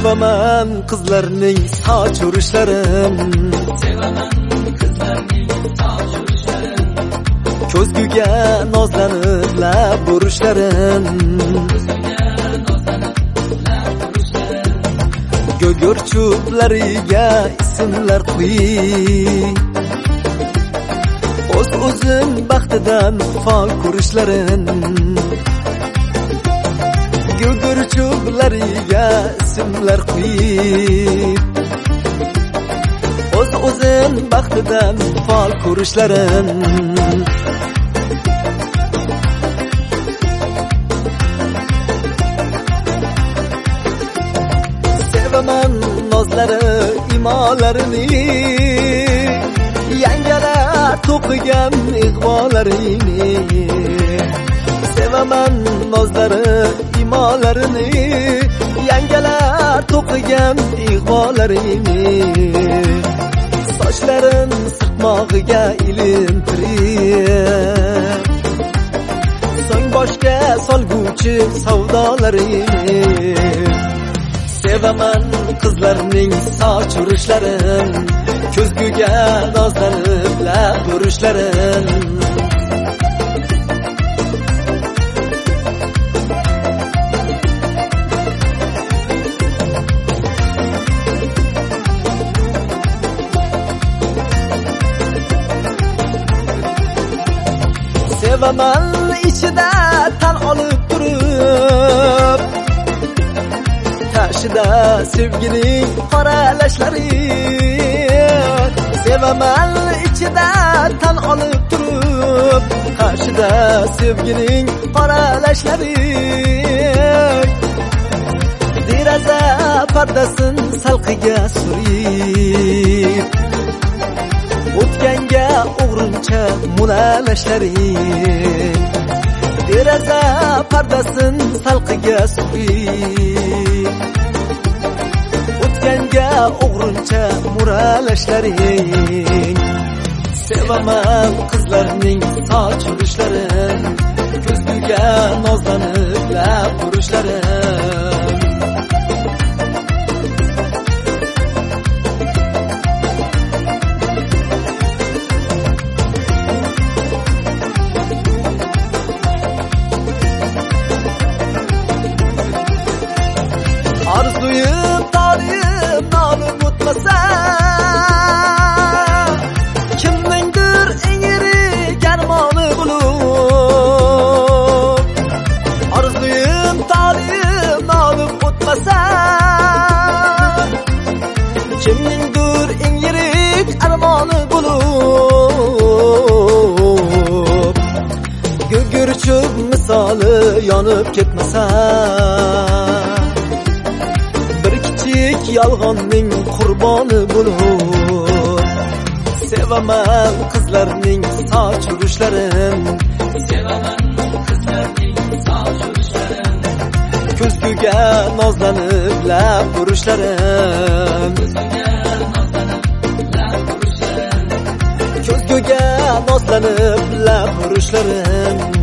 Sevaman qizlarning soch urishlarin, ko'zguga nozlanib lab urishlarin, gugurchublariga ismlar qo'yib, o'zim baxtidan fol ko'rishlarin, gugurchublariga ismlar qo'yib, o'zim baxtidan fol ko'rishlarin. Sevaman nozlari imolarini, yangalar to'qigan ig'volarini. Sevaman nozlari imolarini, yangalar to'qigan ig'volarini. Sochlarin sirtmog'iga ilintirib, so'ng boshga solguvchi savdolarini. Sevaman qizlarning soch urishlarin, ko'zguga nozlanib lab urishlarin. Sevaman ichida tan olib turib, tashida sevgining qoralashlari. Sevaman ichida tan olib turib, tashida sevgining qoralashlari. Deraza pardasin salqiga surib, o'tganga o'g'rincha munalashlari. Deraza pardasin salqiga surib, o'tganga o'g'rincha muralashlaring. Sevaman qizlarning soch urishlarin, ko'zguga nozlanib lab urishlarin. Arzuyim tarihim nolib o'tmasa, kimningdir eng yirik armoni bo'lib. Arzuyim tarihim nolib o'tmasa, kimningdir eng yirik armoni bo'lib. Gugurchuk misoli yonib ketmasa, yolg'onning qurboni bo'lib. Sevaman qizlarning soch urishlarin, ko'zguga nozlanib lab urishlarin. Ko'zguga nozlanib lab urishlarin.